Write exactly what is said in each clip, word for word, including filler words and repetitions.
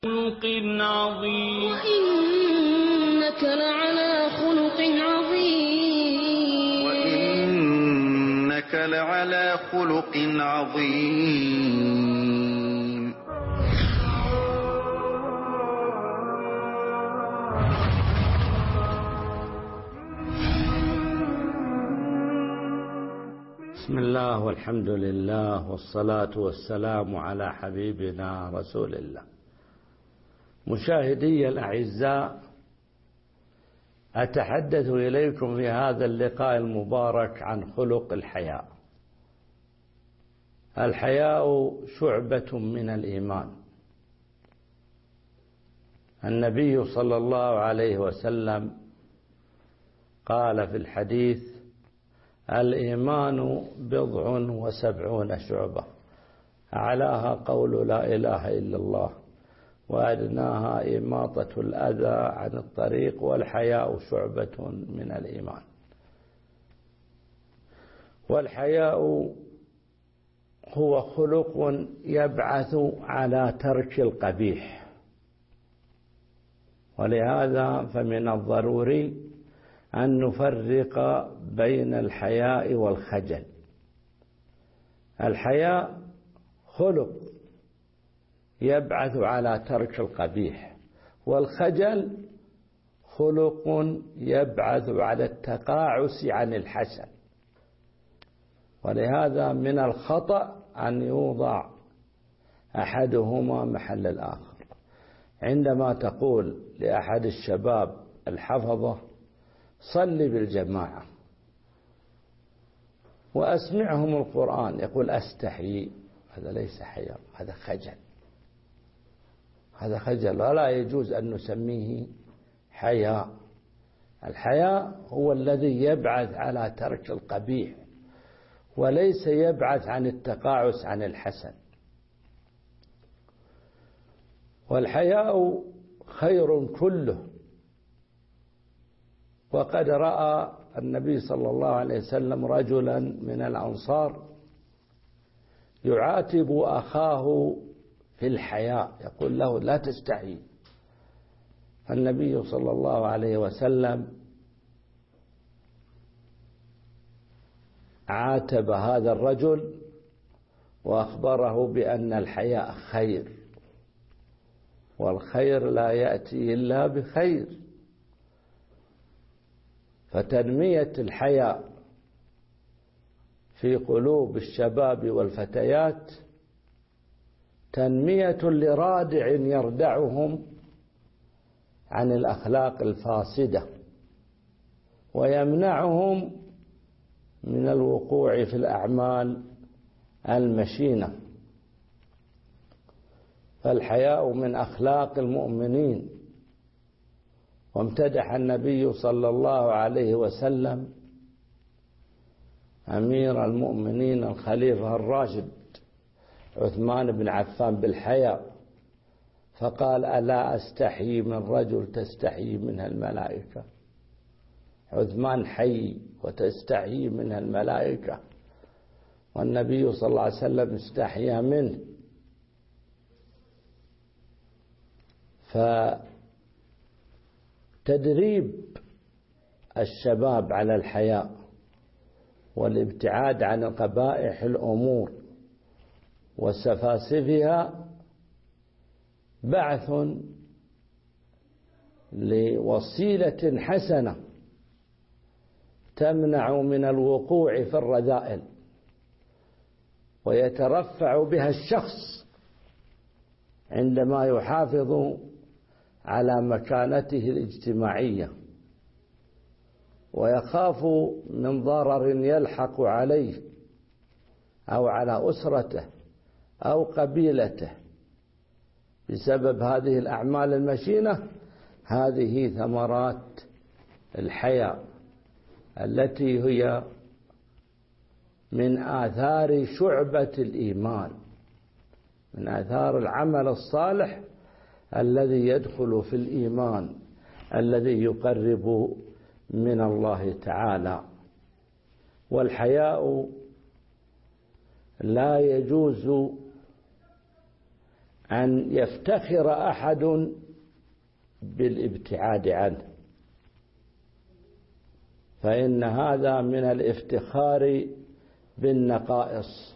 خلق عظيم وإنك لعلى خلق عظيم وإنك لعلى خلق عظيم بسم الله والحمد لله والصلاة والسلام على حبيبنا رسول الله. مشاهدي الأعزاء، أتحدث إليكم في هذا اللقاء المبارك عن خلق الحياء. الحياء شعبة من الإيمان. النبي صلى الله عليه وسلم قال في الحديث: الإيمان بضع وسبعون شعبة، أعلاها قول لا إله إلا الله، وأدناها إماطة الأذى عن الطريق، والحياء شعبة من الإيمان. والحياء هو خلق يبعث على ترك القبيح، ولهذا فمن الضروري أن نفرق بين الحياء والخجل. الحياء خلق يبعث على ترك القبيح، والخجل خلق يبعث على التقاعس عن الحسن. ولهذا من الخطأ أن يوضع أحدهما محل الآخر. عندما تقول لأحد الشباب الحفظة: صل بالجماعة وأسمعهم القرآن، يقول: أستحيي، هذا ليس حياء، هذا خجل. هذا خجل ولا يجوز أن نسميه حياء. الحياء هو الذي يبعث على ترك القبيح، وليس يبعث عن التقاعس عن الحسن. والحياء خير كله. وقد رأى النبي صلى الله عليه وسلم رجلا من الأنصار يعاتب أخاه في الحياء، يقول له: لا تستحي. فالنبي صلى الله عليه وسلم عاتب هذا الرجل وأخبره بأن الحياء خير، والخير لا يأتي إلا بخير. فتنمية الحياء في قلوب الشباب والفتيات تنمية لرادع يردعهم عن الأخلاق الفاسدة، ويمنعهم من الوقوع في الأعمال المشينة. فالحياء من أخلاق المؤمنين. وامتدح النبي صلى الله عليه وسلم أمير المؤمنين الخليفة الراشد عثمان بن عفان بالحياء، فقال: ألا أستحيي من رجل تستحيي منها الملائكة. عثمان حي وتستحيي منها الملائكة، والنبي صلى الله عليه وسلم استحيا منه. فتدريب الشباب على الحياء والابتعاد عن قبائح الأمور وسفاسفها بعث لوسيلة حسنة تمنع من الوقوع في الرذائل، ويترفع بها الشخص عندما يحافظ على مكانته الاجتماعية، ويخاف من ضرر يلحق عليه أو على أسرته أو قبيلته بسبب هذه الأعمال المشينة. هذه ثمرات الحياء التي هي من آثار شعبة الإيمان، من آثار العمل الصالح الذي يدخل في الإيمان، الذي يقرب من الله تعالى. والحياء لا يجوز أن يفتخر أحد بالابتعاد عنه، فإن هذا من الافتخار بالنقائص.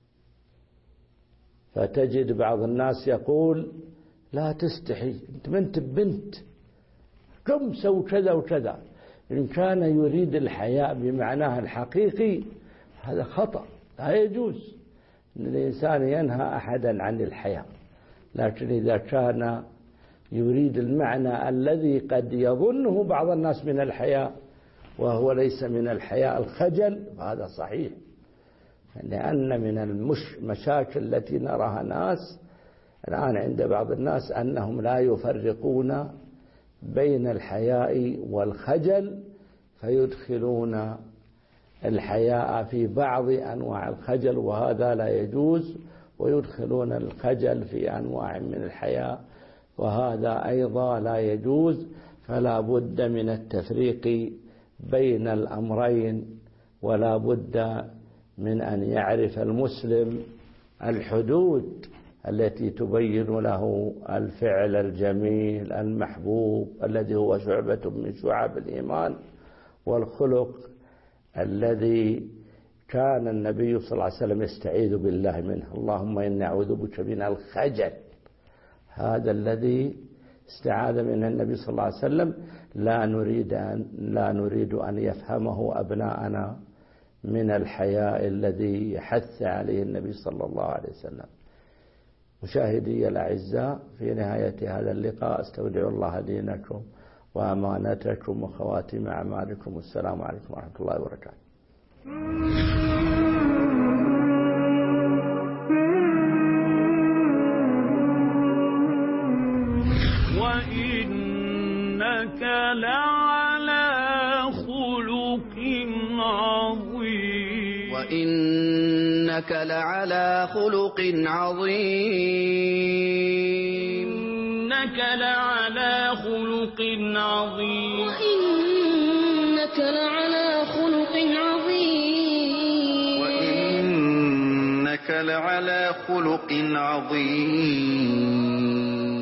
فتجد بعض الناس يقول لا تستحي، أنت بنت بنت كم سو كذا وكذا. إن كان يريد الحياء بمعناها الحقيقي هذا خطأ، لا يجوز أن الإنسان ينهى أحدا عن الحياء. لكن إذا كان يريد المعنى الذي قد يظنه بعض الناس من الحياء وهو ليس من الحياء الخجل، فهذا صحيح. لأن من المشاكل التي نراها ناس الآن عند بعض الناس أنهم لا يفرقون بين الحياء والخجل، فيدخلون الحياء في بعض أنواع الخجل وهذا لا يجوز، ويدخلون الخجل في أنواع من الحياء وهذا أيضا لا يجوز. فلا بد من التفريق بين الأمرين، ولا بد من أن يعرف المسلم الحدود التي تبين له الفعل الجميل المحبوب الذي هو شعبة من شعب الإيمان، والخلق الذي كان النبي صلى الله عليه وسلم يستعيذ بالله منه، اللهم إني أعوذ بك من الخجل. هذا الذي استعاذ منه النبي صلى الله عليه وسلم لا نريد أن لا نريد أن يفهمه أبناءنا من الحياء الذي حث عليه النبي صلى الله عليه وسلم. مشاهدي الأعزاء، في نهاية هذا اللقاء استودع الله دينكم وأمانتكم وخواتم أعمالكم، والسلام عليكم ورحمة الله وبركاته. وإنك لعلى خلق عظيم وإنك لعلى خلق عظيم إنك لعلى خلق عظيم وإنك لعلى خلق عظيم وإنك لعلى خلق عظيم